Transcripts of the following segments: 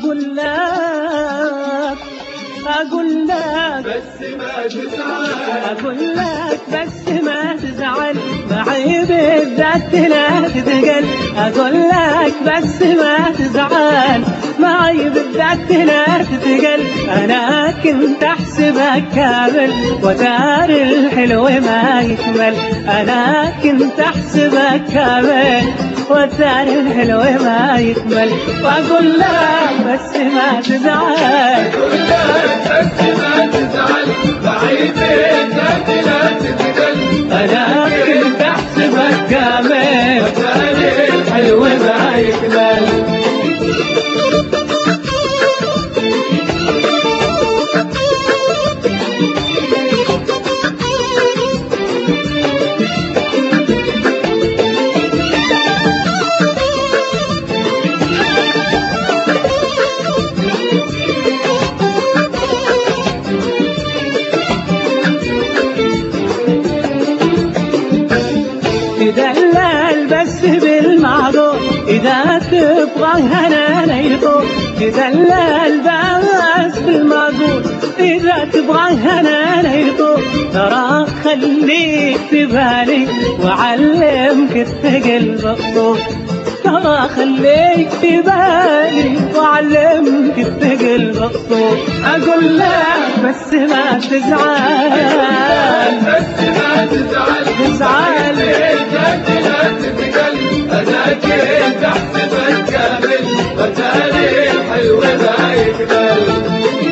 أقول لك بس ما تزعل، أقول لك بس ما تزعل، معي بالذات لا تثقل. أقول لك بس ما تزعل، معي بالذات لا تثقل. أنا كنت أحسبك كامل ودار الحلو ما يكمل. أنا كنت أحسبك كامل ودار الحلو ما يكمل. وأقول لك بس ما تزعل، أقول لك بس ما تزعل، معي بالذات لا تثقل. أنا كنت أحسبك كامل ودار الحلو ما يكمل. تدلل بس بالمعقول، إذا تبغى هنا نيطول. تدلل بس بالمعقول، إذا تبغى هنا نيطول. ترى خليك في بالي وعلمك الثقل بالطول. ترى خليك في بالي وعلمك الثقل بالطول. أقول لك بس ما تزعل، بس ما تزعل، بالذات لا تثقل. أنا كنت أحسبك كامل ودار الحلو ما يكمل.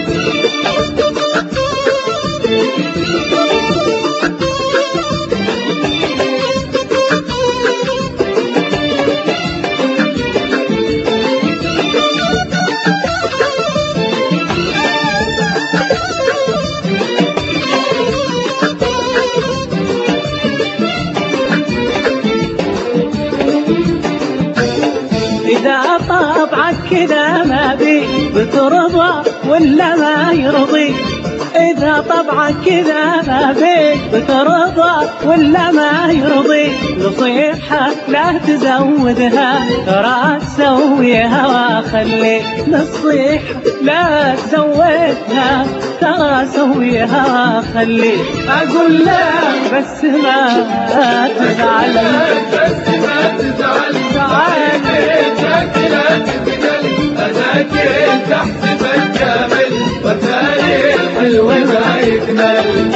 إذا طبعك كذا ما بي بترضى ولا ما يرضي. إذا طبعك كذا ما بي بترضى ولا ما يرضي. نصيحة لا تزودها، ترى تسويها وخلي. نصيحة لا تزودها، ترى سويها وخلي. أقول لك بس ما تزعل، بس ما تزعل، بالذات لا تثقل. أنا كنت أحسبك كامل ودار الحلو ما يكمل.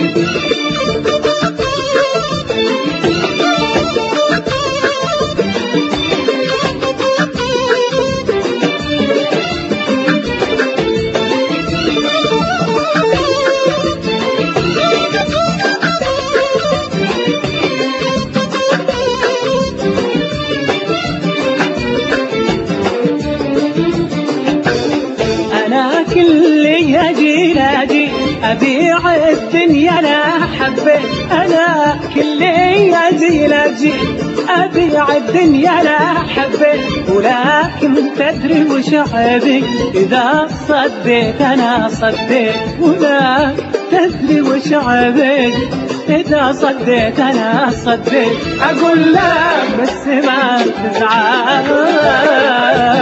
كل يجي لاجي أبيع الدنيا لا حبيت. أنا كل يجي لاجي أبيع الدنيا لا حبيت. ولكن تدري وش عيبي إذا صديت أنا صديت. ولا تدري وش عيبي إذا صديت أنا صديت. أقول لك بس ما تزعل.